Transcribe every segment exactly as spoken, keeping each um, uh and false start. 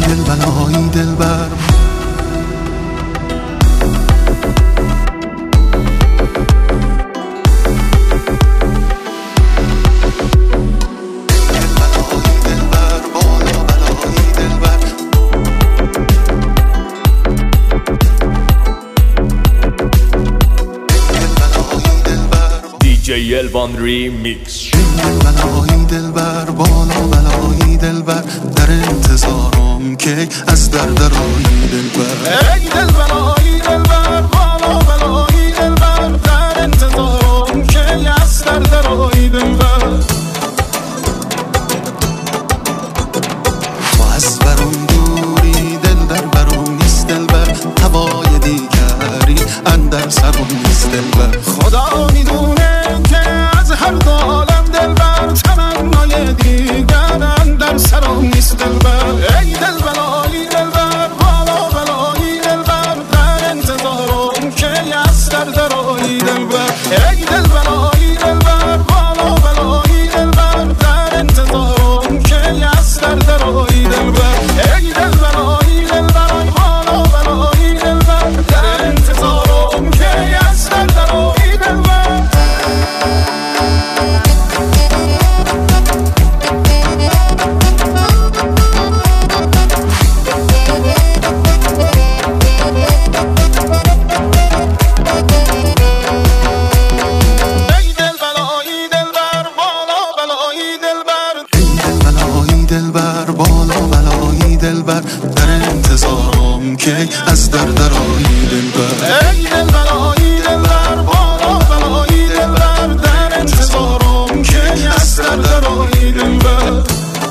دلبرای دلبر دی الوان ریمیکس. بلایی دلبر بالا بلایی دلبر در انتظارم که از در درایی دلبر. ای دلبرای دلبر بالا بلایی دلبر در انتظارم که از در درایی دلبر. تو از برون دوری دل در برون نیست دلبر، هوای دیگری اندر سرم نیست دلبر. خدا میدونه هر دو عالم دلبر تمنای دیگر اندر سرم نیست دلبر. ای دلبرای دلبر بالا بلایی دلبر در انتظارم که از در درایی دلبر. ای دلبرای دلبر بالا بلایی دلبر در انتظارم که از در درایی دلبر. ای دلبرای دلبر بالا بلایی دلبر در انتظارم که از در درایی دلبر. دلبر در انتظارم که از در درایی دلبر. ای دلبرای دلبر بالا بلایی دلبر در انتظارم که از در درایی دلبر.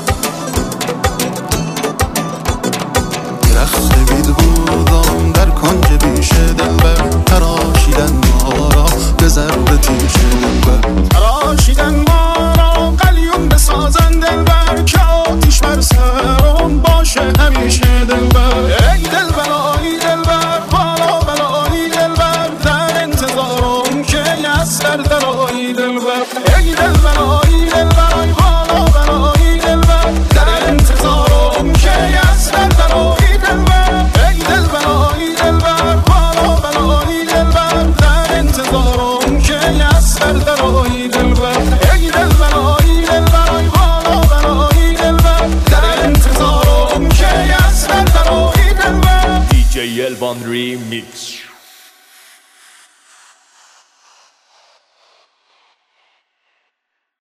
درخت بید بودم در کنج بیش دلبر، تراشیدن ما را به ضرب تیش دلبر. تراشیدن ما را قلیون بسازن دلبر که آتیش بر سرم باشه همیشه دلبر. ای دلبرای دلبر بالا بلایی دلبر در انتظارم که از در درایی دلبر. ای دلبرای دلبر بالا بلایی دلبر در انتظارم که از در درایی دلبر. ای دلبرای دلبر بالا بلایی دلبر در انتظارم که از در درایی دلبر. ای دلبرای دلبر بالا بلایی دلبر در انتظارم که از در درایی دلبر. دی الوان ریمیکس.